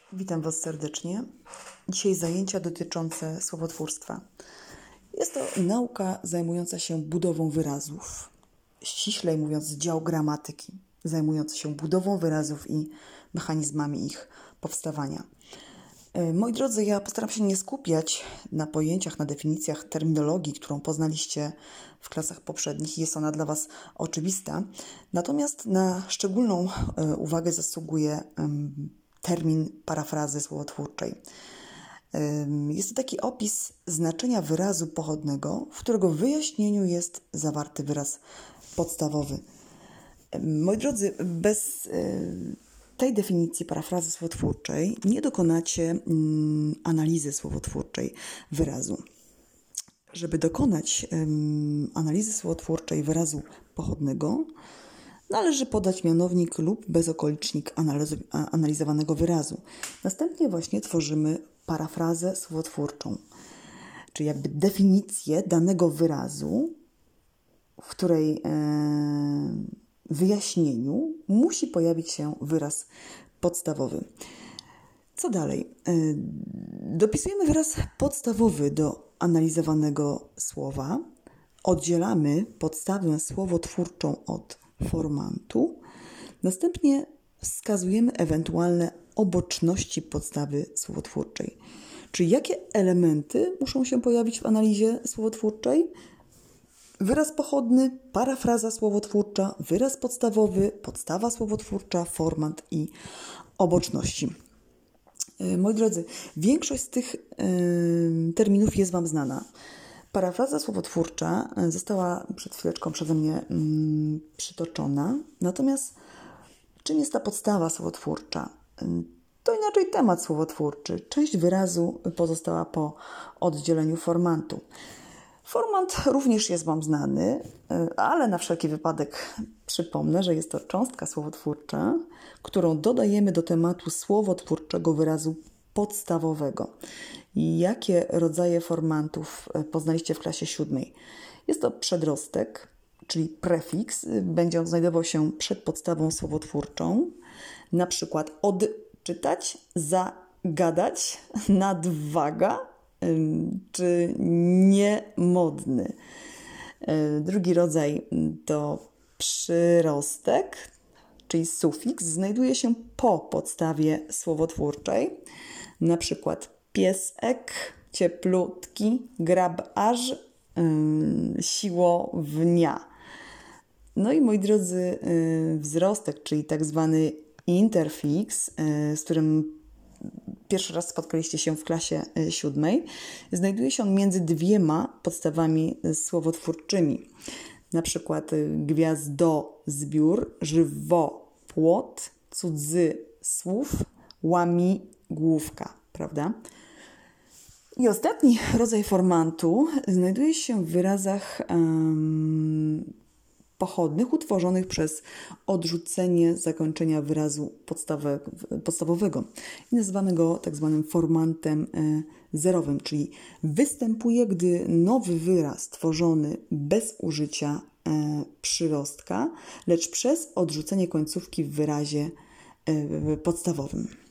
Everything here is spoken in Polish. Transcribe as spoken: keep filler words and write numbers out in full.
Witam Was serdecznie. Dzisiaj zajęcia dotyczące słowotwórstwa. Jest to nauka zajmująca się budową wyrazów. Ściślej mówiąc, dział gramatyki, zajmujący się budową wyrazów i mechanizmami ich powstawania. Moi drodzy, ja postaram się nie skupiać na pojęciach, na definicjach, terminologii, którą poznaliście w klasach poprzednich i jest ona dla Was oczywista. Natomiast na szczególną uwagę zasługuje termin parafrazy słowotwórczej. Jest to taki opis znaczenia wyrazu pochodnego, w którego wyjaśnieniu jest zawarty wyraz podstawowy. Moi drodzy, bez tej definicji parafrazy słowotwórczej nie dokonacie analizy słowotwórczej wyrazu. Żeby dokonać analizy słowotwórczej wyrazu pochodnego, należy podać mianownik lub bezokolicznik analizowanego wyrazu. Następnie właśnie tworzymy parafrazę słowotwórczą, czyli jakby definicję danego wyrazu, w której wyjaśnieniu musi pojawić się wyraz podstawowy. Co dalej? Dopisujemy wyraz podstawowy do analizowanego słowa, oddzielamy podstawę słowotwórczą od formantu, następnie wskazujemy ewentualne oboczności podstawy słowotwórczej. Czyli jakie elementy muszą się pojawić w analizie słowotwórczej? Wyraz pochodny, parafraza słowotwórcza, wyraz podstawowy, podstawa słowotwórcza, formant i oboczności. Moi drodzy, większość z tych y, terminów jest Wam znana. Parafraza słowotwórcza została przed chwileczką przeze mnie mm, przytoczona. Natomiast czym jest ta podstawa słowotwórcza? To inaczej temat słowotwórczy. Część wyrazu pozostała po oddzieleniu formantu. Formant również jest Wam znany, ale na wszelki wypadek przypomnę, że jest to cząstka słowotwórcza, którą dodajemy do tematu słowotwórczego wyrazu podstawowego. Jakie rodzaje formantów poznaliście w klasie siódmej? Jest to przedrostek, czyli prefiks. Będzie on znajdował się przed podstawą słowotwórczą. Na przykład odczytać, zagadać, nadwaga czy niemodny. Drugi rodzaj to przyrostek, czyli sufiks. Znajduje się po podstawie słowotwórczej. Na przykład piesek, cieplutki, grabarz, yy, siłownia. No i moi drodzy, yy, wzrostek, czyli tak zwany interfiks, yy, z którym pierwszy raz spotkaliście się w klasie yy, siódmej, znajduje się on między dwiema podstawami słowotwórczymi. Na przykład yy, gwiazdozbiór, żywopłot, cudzy słów, łamigłówka, prawda? I ostatni rodzaj formantu znajduje się w wyrazach um, pochodnych utworzonych przez odrzucenie zakończenia wyrazu podstawowe, podstawowego. I nazywamy go tak zwanym formantem e, zerowym, czyli występuje, gdy nowy wyraz tworzony bez użycia e, przyrostka, lecz przez odrzucenie końcówki w wyrazie e, podstawowym.